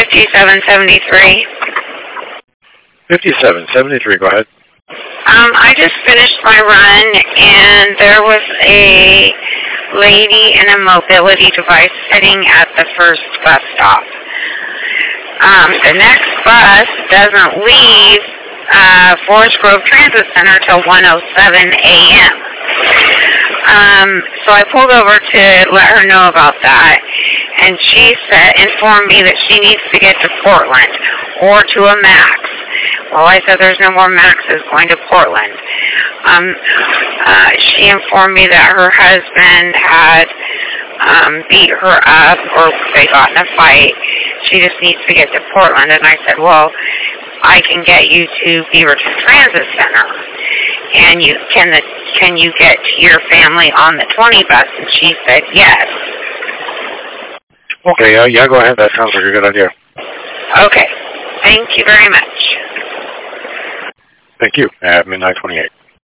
5773. 5773, go ahead. I just finished my run, and there was a lady in a mobility device sitting at the first bus stop. The next bus doesn't leave Forest Grove Transit Center till 1:07 a.m. So I pulled over to let her know about that, and she informed me that she needs to get to Portland or to a Max. Well, I said there's no more Maxes going to Portland. She informed me that her husband had beat her up, or they got in a fight. She just needs to get to Portland. And I said, well, I can get you to Beaverton Transit Center. And can you get to your family on the 20 bus? And she said yes. Okay, yeah, go ahead. That sounds like a good idea. Okay. Thank you very much. Thank you. At midnight 28.